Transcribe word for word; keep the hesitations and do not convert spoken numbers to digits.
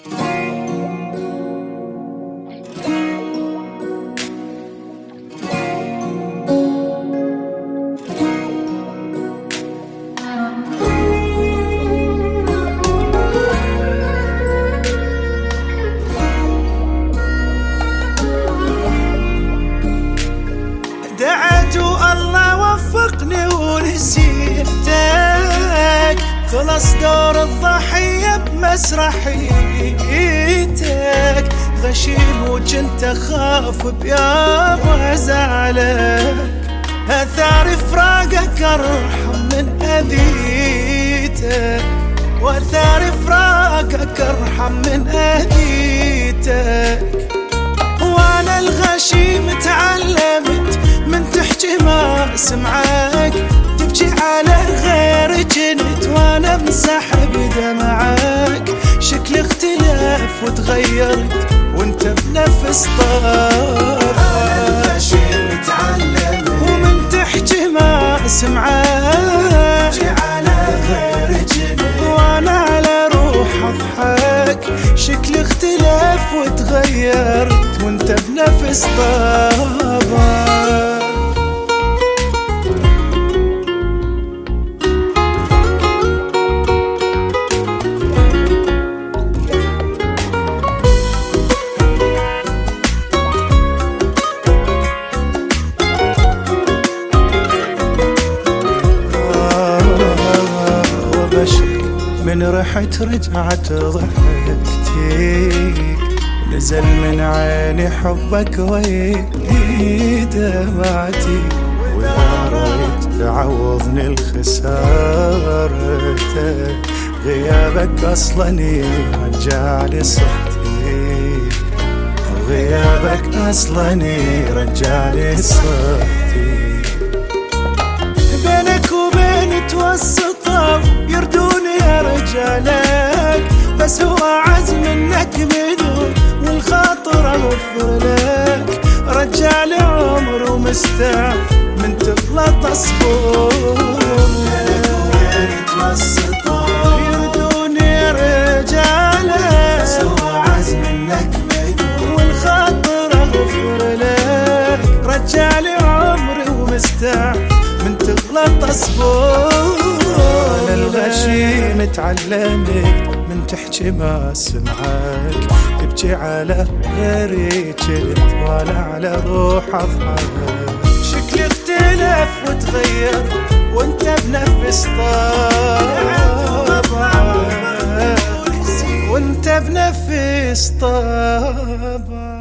دعيت والله وفقني ونسيتك، خلص دور الضحية بمسرحيتك، غشيم وجنت أخاف بيابا أزعلك، أثار فراقك أرحم من أذيتك، وأثار فراقك أرحم من أذيتك. وأنا الغشيم تعلمت من تحكي ما سمعك، تبكي على غير جنت وأنا مسحب دمعك، شكل اختلاف وتغيرت وانت بنفس طبعك. أنا الغشيم تعلمت ومن تحكي ما سمعك، تبكي على غير جنت وأنا على روح أضحك، شكل اختلاف وتغيرت وانت بنفس طبعك. من رحت رجعت ضحكتك، نزل من عيني حبك ويدي دمعتي، ويا ريت تعوضني الخسارتك، غيابك اصلا يرجعلي صحتي، غيابك اصلا يرجعلي صحتي. بينك وبين توسطوا يردوني يا رجالك، بس هو عزم انك بدون والخاطر اغفر لك، رجال عمر ومستعد من تغلط اصبر لك، يردوني يا رجالك، بس هو عزم انك بدون والخاطر اغفر لك، رجال عمري ومستعد من تغلط اصبر. أنا الغشيم تعلمت من تحكي ما سمعك، تبكي على غيري جلد وأنا على روح أضحك، شكلي اختلف وتغير وانت بنفس طبعك، وانت بنفس طبعك.